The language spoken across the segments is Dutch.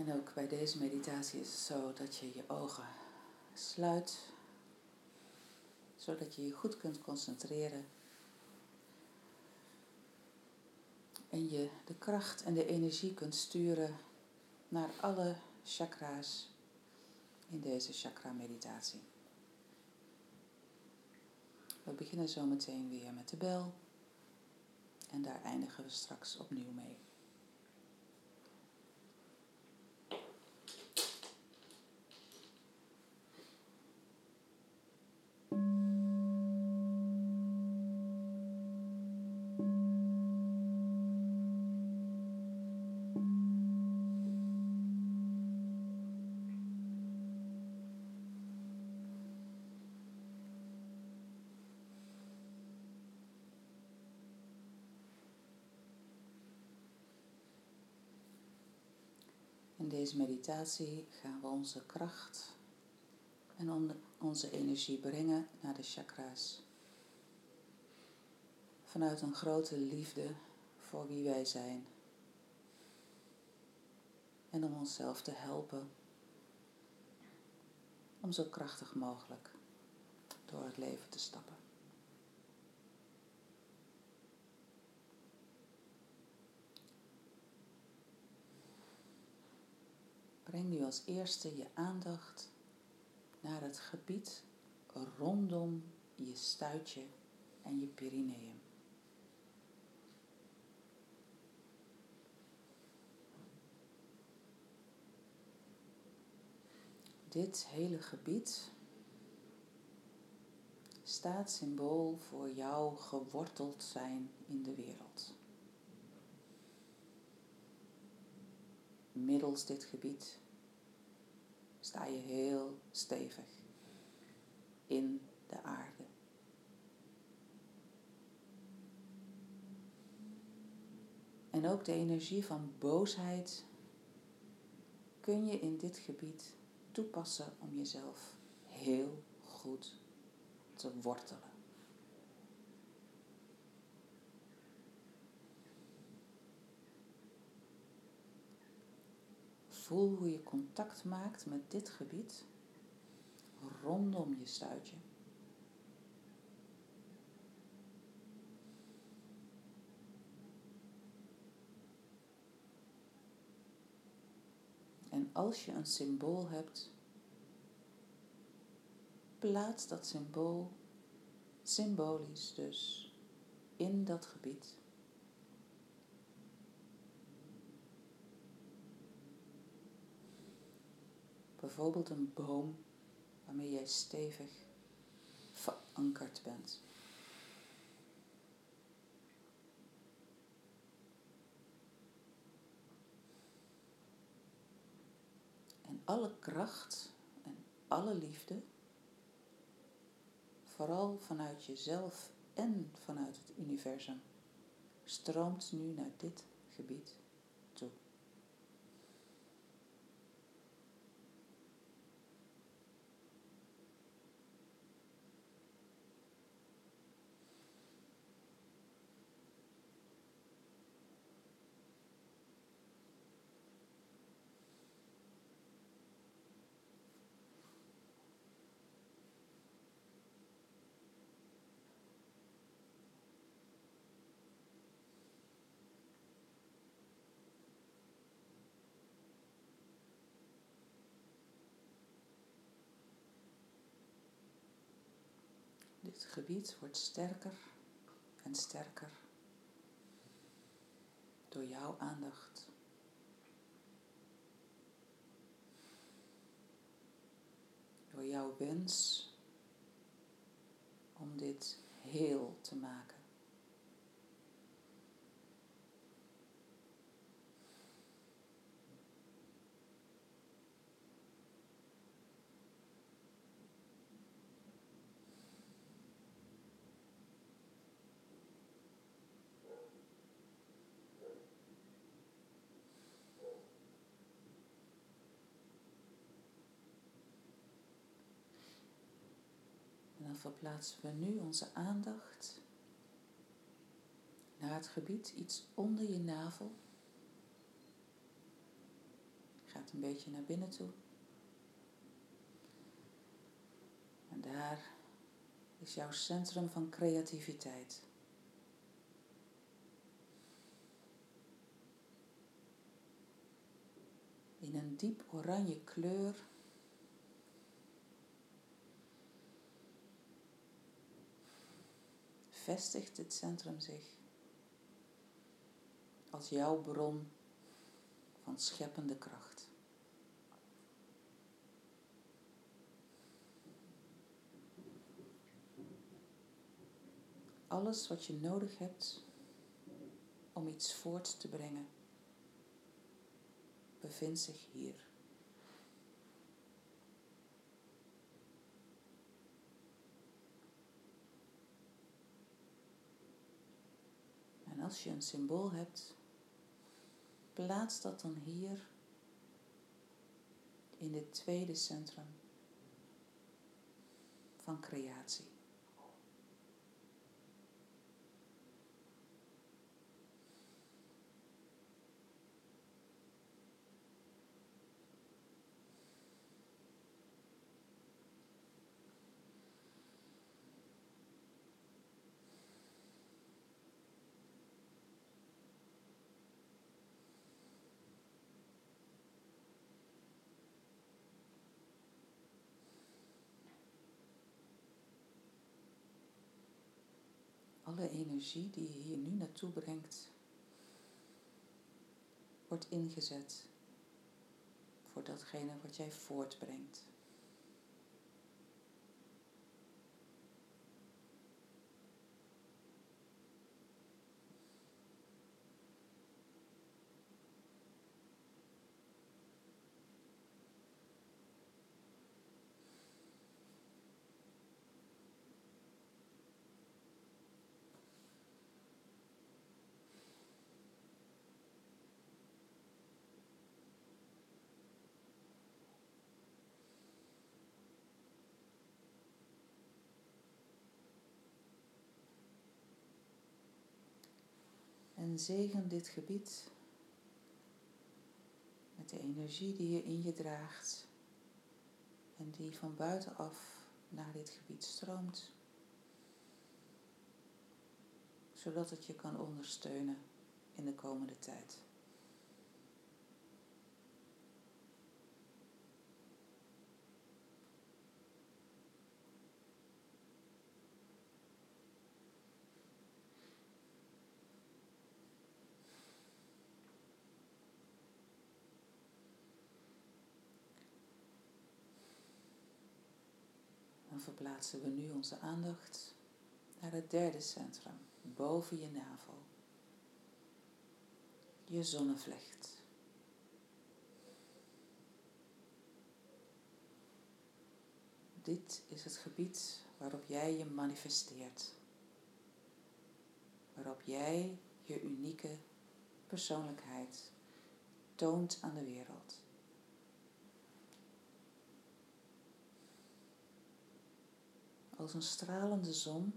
En ook bij deze meditatie is het zo dat je je ogen sluit, zodat je je goed kunt concentreren en je de kracht en de energie kunt sturen naar alle chakra's in deze chakra-meditatie. We beginnen zo meteen weer met de bel en daar eindigen we straks opnieuw mee. In deze meditatie gaan we onze kracht en onze energie brengen naar de chakra's. Vanuit een grote liefde voor wie wij zijn. En om onszelf te helpen om zo krachtig mogelijk door het leven te stappen. Breng nu als eerste je aandacht naar het gebied rondom je stuitje en je perineum. Dit hele gebied staat symbool voor jouw geworteld zijn in de wereld. Middels dit gebied sta je heel stevig in de aarde. En ook de energie van boosheid kun je in dit gebied toepassen om jezelf heel goed te wortelen. Voel hoe je contact maakt met dit gebied rondom je stuitje. En als je een symbool hebt, plaats dat symbool symbolisch dus in dat gebied. Bijvoorbeeld een boom waarmee jij stevig verankerd bent. En alle kracht en alle liefde, vooral vanuit jezelf en vanuit het universum, stroomt nu naar dit gebied toe. Dit gebied wordt sterker en sterker door jouw aandacht. Door jouw wens om dit heel te maken. En dan verplaatsen we nu onze aandacht naar het gebied iets onder je navel. Gaat een beetje naar binnen toe. En daar is jouw centrum van creativiteit. In een diep oranje kleur vestigt dit centrum zich als jouw bron van scheppende kracht. Alles wat je nodig hebt om iets voort te brengen, bevindt zich hier. En als je een symbool hebt, plaats dat dan hier in dit tweede centrum van creatie. Alle energie die je hier nu naartoe brengt, wordt ingezet voor datgene wat jij voortbrengt. En zegen dit gebied met de energie die je in je draagt en die van buitenaf naar dit gebied stroomt, zodat het je kan ondersteunen in de komende tijd. Dan verplaatsen we nu onze aandacht naar het derde centrum, boven je navel. Je zonnevlecht. Dit is het gebied waarop jij je manifesteert. Waarop jij je unieke persoonlijkheid toont aan de wereld. Als een stralende zon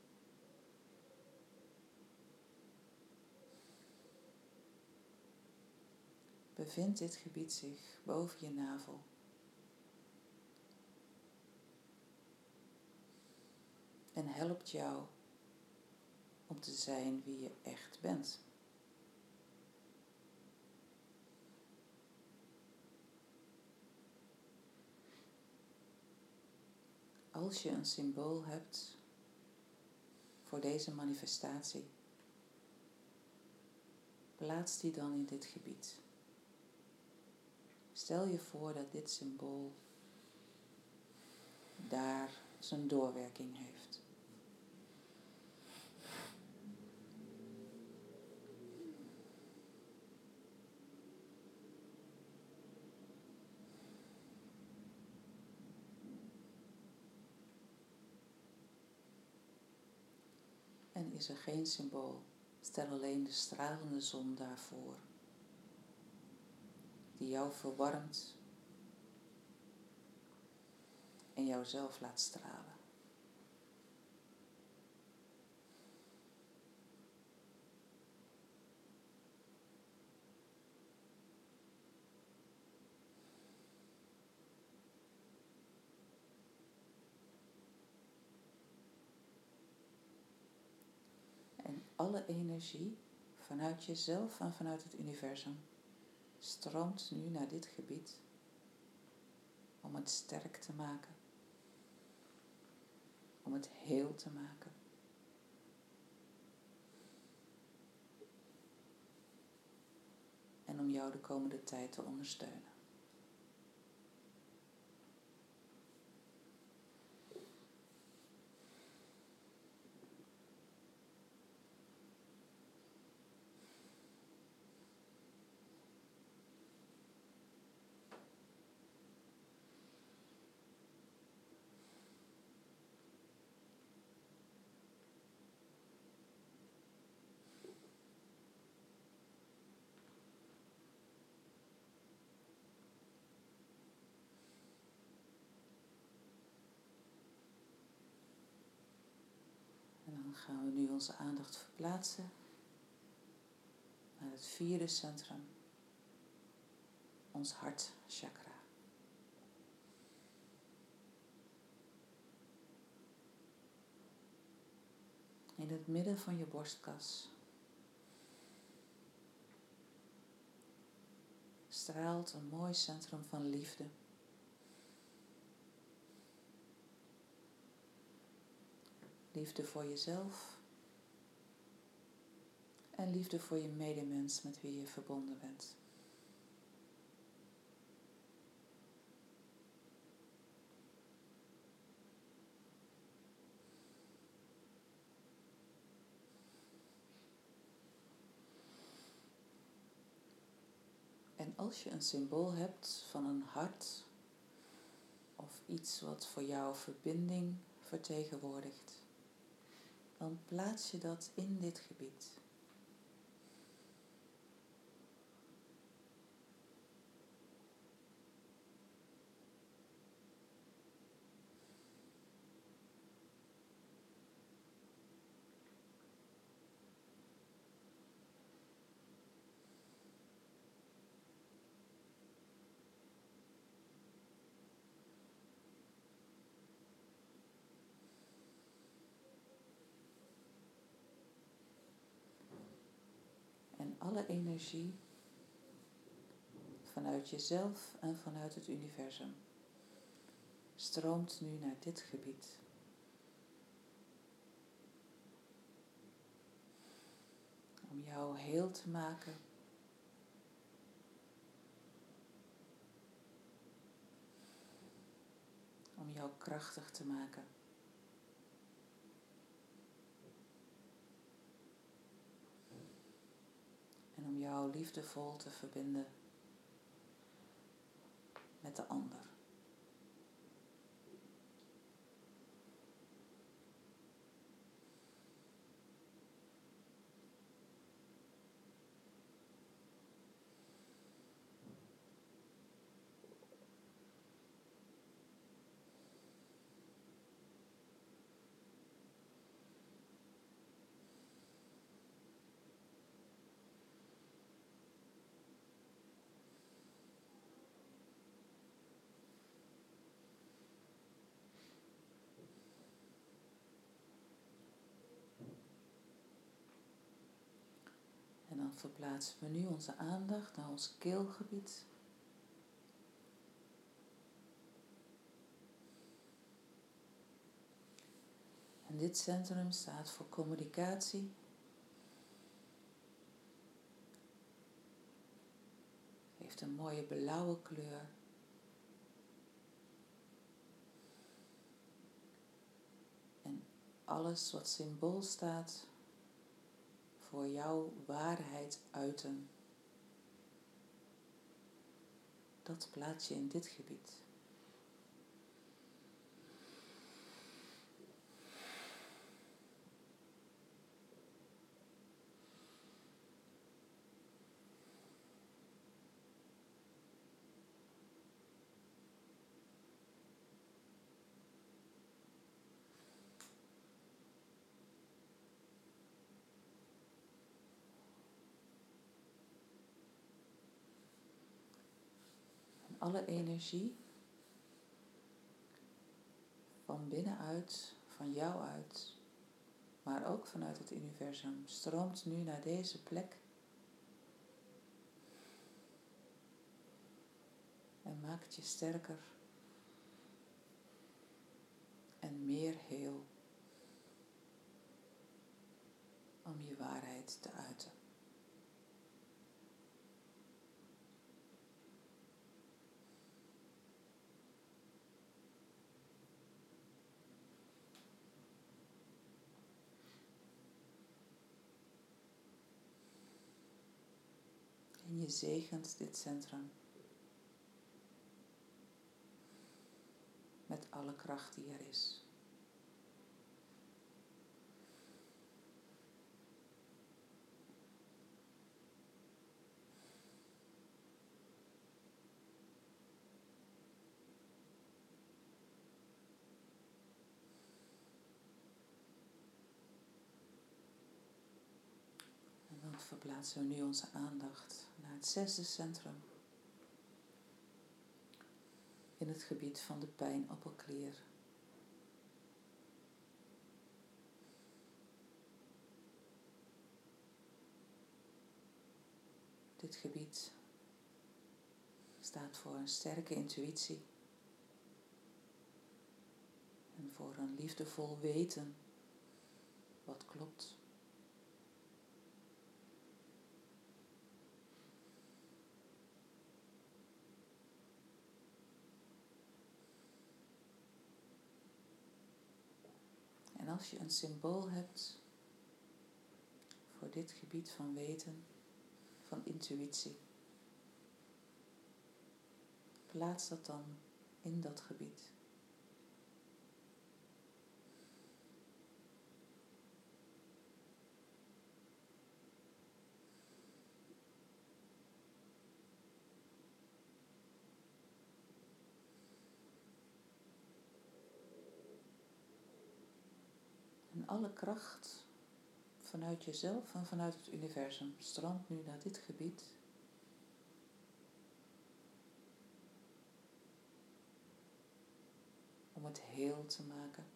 bevindt dit gebied zich boven je navel. En helpt jou om te zijn wie je echt bent. Als je een symbool hebt voor deze manifestatie, plaats die dan in dit gebied. Stel je voor dat dit symbool daar zijn doorwerking heeft. En is er geen symbool, stel alleen de stralende zon daarvoor, die jou verwarmt en jouzelf laat stralen. alle energie vanuit jezelf en vanuit het universum stroomt nu naar dit gebied om het sterk te maken, om het heel te maken. En om jou de komende tijd te ondersteunen. En dan gaan we nu onze aandacht verplaatsen naar het vierde centrum, ons hartchakra. In het midden van je borstkas straalt een mooi centrum van liefde. Liefde voor jezelf en liefde voor je medemens met wie je verbonden bent. En als je een symbool hebt van een hart of iets wat voor jou verbinding vertegenwoordigt, dan plaats je dat in dit gebied. En alle energie vanuit jezelf en vanuit het universum stroomt nu naar dit gebied. Om jou heel te maken. Om jou krachtig te maken. En om jou liefdevol te verbinden met de ander. En dan verplaatsen we nu onze aandacht naar ons keelgebied. En dit centrum staat voor communicatie, heeft een mooie blauwe kleur. En alles wat symbool staat voor jouw waarheid uiten, dat plaats je in dit gebied. Alle energie van binnenuit, van jou uit, maar ook vanuit het universum, stroomt nu naar deze plek en maakt je sterker en meer heel om je waarheid te uiten. En je zegent dit centrum met alle kracht die er is. En dan verplaatsen we nu onze aandacht naar het 6e centrum in het gebied van de pijnappelklier. Dit gebied staat voor een sterke intuïtie en voor een liefdevol weten wat klopt. En als je een symbool hebt voor dit gebied van weten, van intuïtie, plaats dat dan in dat gebied. En alle kracht vanuit jezelf en vanuit het universum stroomt nu naar dit gebied. Om het heel te maken.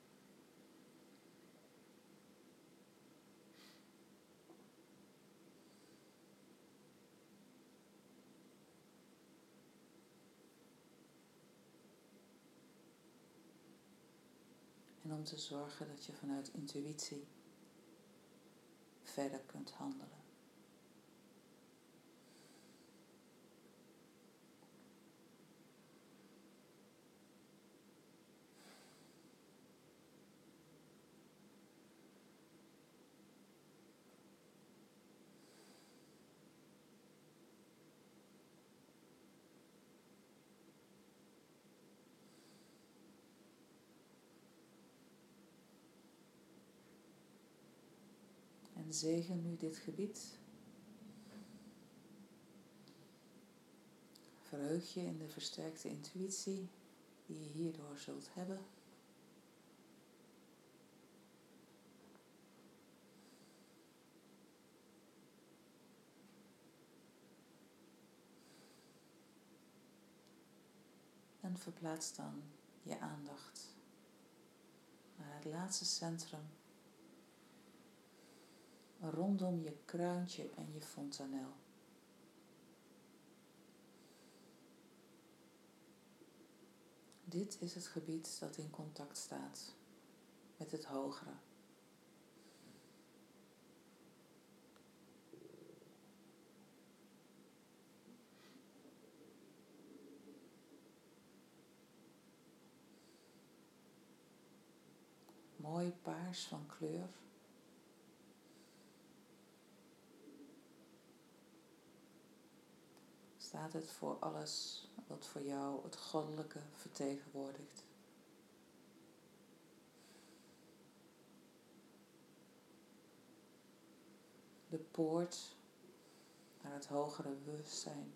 En om te zorgen dat je vanuit intuïtie verder kunt handelen. En zegen nu dit gebied. Verheug je in de versterkte intuïtie die je hierdoor zult hebben. En verplaats dan je aandacht naar het laatste centrum. Rondom je kruintje en je fontanel. Dit is het gebied dat in contact staat met het hogere. Mooi paars van kleur. Staat het voor alles wat voor jou het goddelijke vertegenwoordigt. De poort naar het hogere bewustzijn.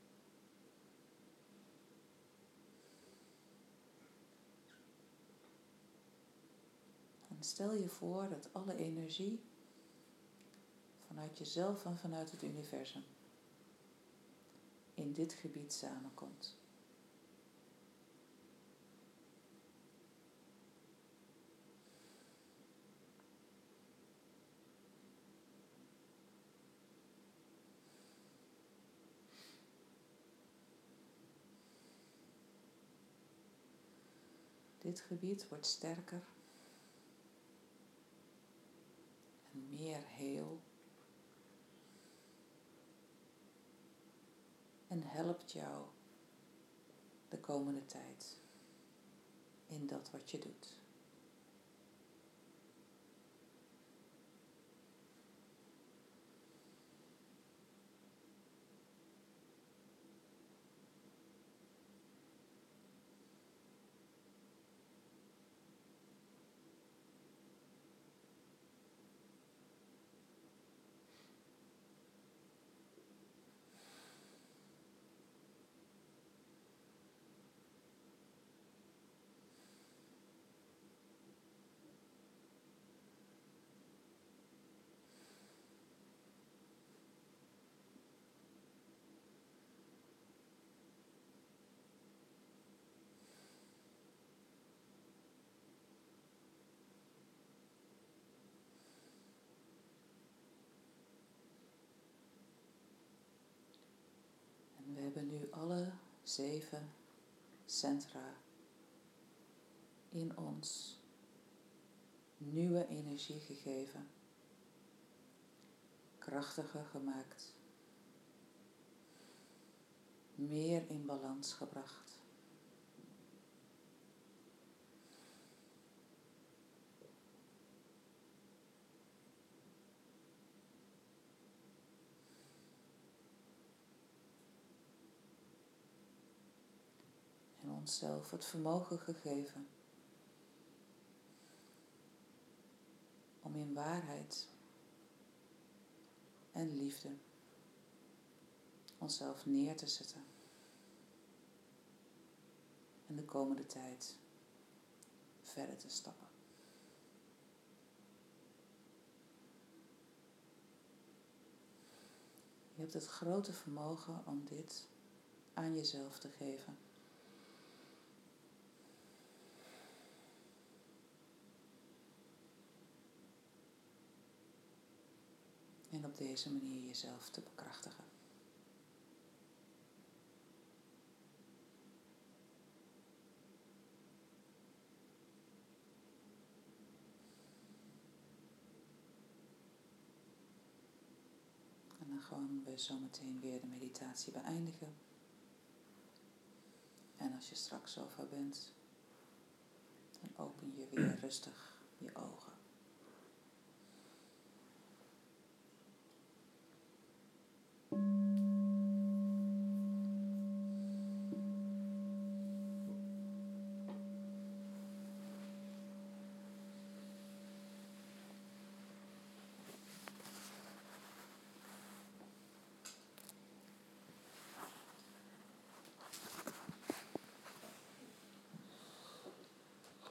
En stel je voor dat alle energie vanuit jezelf en vanuit het universum in dit gebied samenkomt. Dit gebied wordt sterker en meer heel en helpt jou de komende tijd in dat wat je doet. En we hebben nu alle 7 centra in ons nieuwe energie gegeven, krachtiger gemaakt, meer in balans gebracht. En onszelf het vermogen gegeven om in waarheid en liefde onszelf neer te zetten. En de komende tijd verder te stappen. Je hebt het grote vermogen om dit aan jezelf te geven. En op deze manier jezelf te bekrachtigen. En dan gaan we zometeen weer de meditatie beëindigen. En als je straks zover bent, dan open je weer rustig